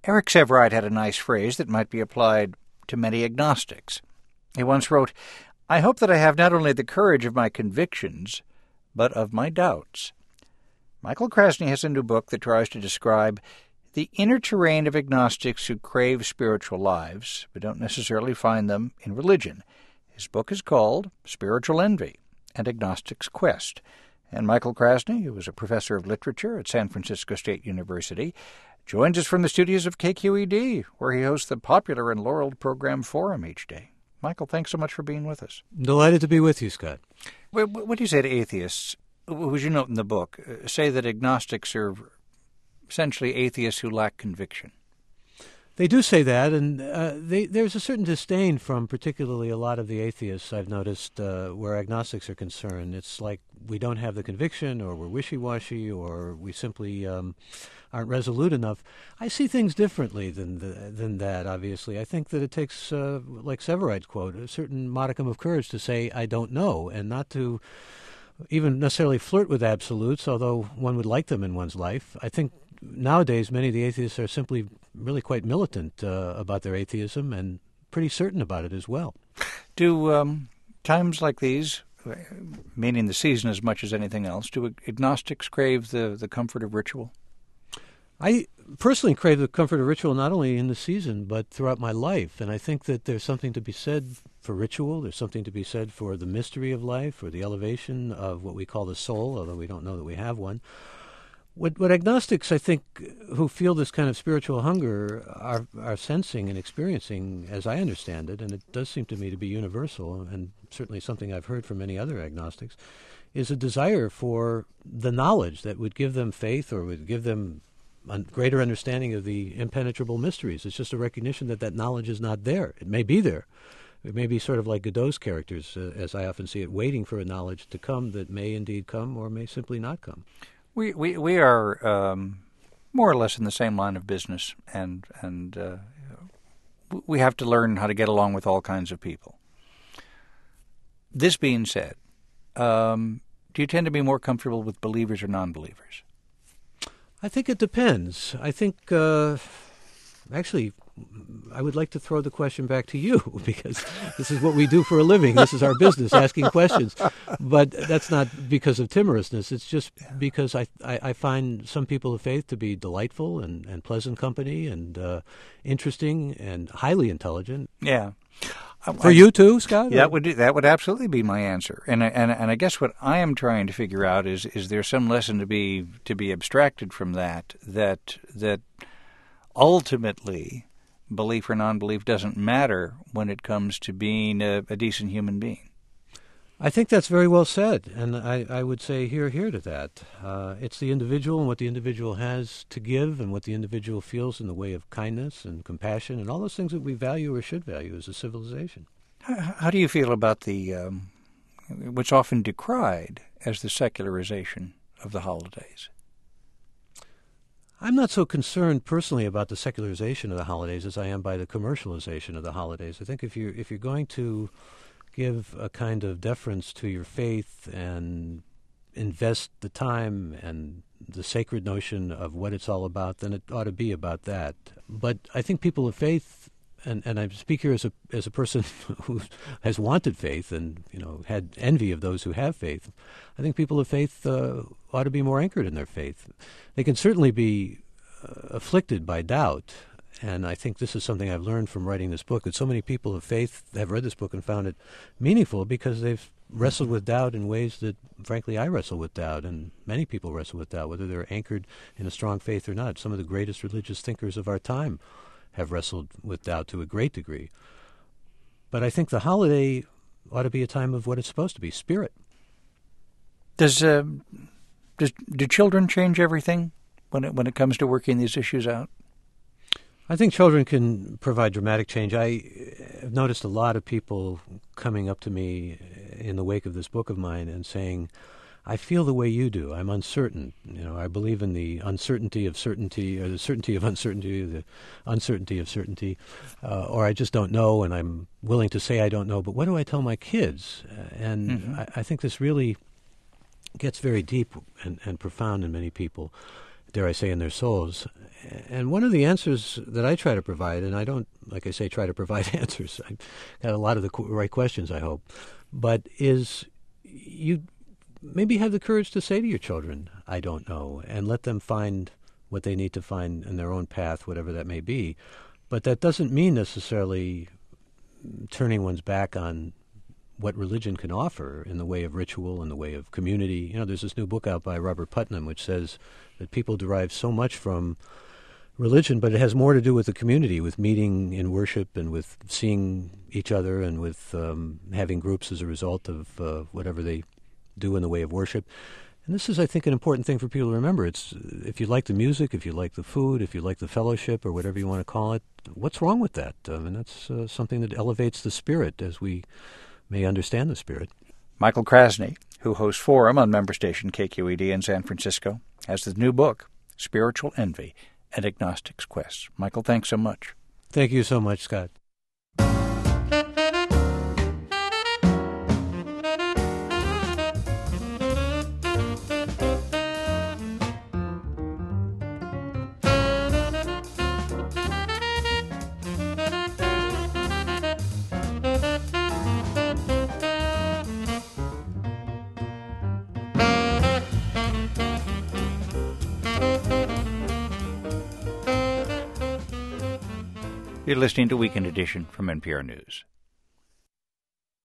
Eric Sevareid had a nice phrase that might be applied to many agnostics. He once wrote, "I hope that I have not only the courage of my convictions, but of my doubts." Michael Krasny has a new book that tries to describe the inner terrain of agnostics who crave spiritual lives, but don't necessarily find them in religion. His book is called Spiritual Envy, An Agnostic's Quest. And Michael Krasny, who is a professor of literature at San Francisco State University, joins us from the studios of KQED, where he hosts the popular and laureled program Forum each day. Michael, thanks so much for being with us. Delighted to be with you, Scott. What do you say to atheists, who, as you note in the book, say that agnostics are essentially atheists who lack conviction? They do say that, and there's a certain disdain from particularly a lot of the atheists I've noticed where agnostics are concerned. It's like we don't have the conviction, or we're wishy-washy, or we simply aren't resolute enough. I see things differently than that, obviously. I think that it takes, like Sevareid's quote, a certain modicum of courage to say, I don't know, and not to even necessarily flirt with absolutes, although one would like them in one's life. I think nowadays many of the atheists are simply really quite militant about their atheism and pretty certain about it as well. Do times like these, meaning the season as much as anything else, do agnostics crave the comfort of ritual? I personally crave the comfort of ritual not only in the season but throughout my life, and I think that there's something to be said for ritual. There's something to be said for the mystery of life or the elevation of what we call the soul, although we don't know that we have one. What agnostics, I think, who feel this kind of spiritual hunger are sensing and experiencing, as I understand it, and it does seem to me to be universal, and certainly something I've heard from many other agnostics, is a desire for the knowledge that would give them faith or would give them a greater understanding of the impenetrable mysteries. It's just a recognition that that knowledge is not there. It may be there. It may be sort of like Godot's characters, as I often see it, waiting for a knowledge to come that may indeed come or may simply not come. We are more or less in the same line of business, and we have to learn how to get along with all kinds of people. This being said, do you tend to be more comfortable with believers or non-believers? I think it depends. I think, actually, I would like to throw the question back to you, because this is what we do for a living. This is our business, asking questions. But that's not because of timorousness. It's just because I find some people of faith to be delightful and pleasant company and interesting and highly intelligent. Yeah. For you too, Scott? That would absolutely be my answer. And I guess what I am trying to figure out is there some lesson to be abstracted from that ultimately belief or non-belief doesn't matter when it comes to being a decent human being? I think that's very well said, and I would say hear to that. It's the individual and what the individual has to give and what the individual feels in the way of kindness and compassion and all those things that we value or should value as a civilization. How do you feel about the what's often decried as the secularization of the holidays? I'm not so concerned personally about the secularization of the holidays as I am by the commercialization of the holidays. I think if you're going to give a kind of deference to your faith and invest the time and the sacred notion of what it's all about, then it ought to be about that. But I think people of faith, and I speak here as a person who has wanted faith and had envy of those who have faith. I think people of faith ought to be more anchored in their faith. They can certainly be afflicted by doubt, and I think this is something I've learned from writing this book, that so many people of faith have read this book and found it meaningful because they've wrestled with doubt in ways that, frankly, I wrestle with doubt, and many people wrestle with doubt, whether they're anchored in a strong faith or not. Some of the greatest religious thinkers of our time have wrestled with doubt to a great degree. But I think the holiday ought to be a time of what it's supposed to be, spirit. Do children change everything when it comes to working these issues out? I think children can provide dramatic change. I have noticed a lot of people coming up to me in the wake of this book of mine and saying, I feel the way you do. I'm uncertain. I believe in the uncertainty of certainty, or the certainty of uncertainty, the uncertainty of certainty, or I just don't know, and I'm willing to say I don't know, but what do I tell my kids? I think this really gets very deep and profound in many people. dare I say, in their souls. And one of the answers that I try to provide, and I don't, like I say, try to provide answers. I've got a lot of the right questions, I hope, but is you maybe have the courage to say to your children, I don't know, and let them find what they need to find in their own path, whatever that may be. But that doesn't mean necessarily turning one's back on what religion can offer in the way of ritual, in the way of community. You know, there's this new book out by Robert Putnam which says that people derive so much from religion, but it has more to do with the community, with meeting in worship and with seeing each other and with having groups as a result of whatever they do in the way of worship. And this is, I think, an important thing for people to remember. It's if you like the music, if you like the food, if you like the fellowship, or whatever you want to call it, what's wrong with that? And that's something that elevates the spirit as we may understand the spirit. Michael Krasny, who hosts Forum on member station KQED in San Francisco, has the new book, Spiritual Envy, An Agnostic's Quest. Michael, thanks so much. Thank you so much, Scott. You're listening to Weekend Edition from NPR News.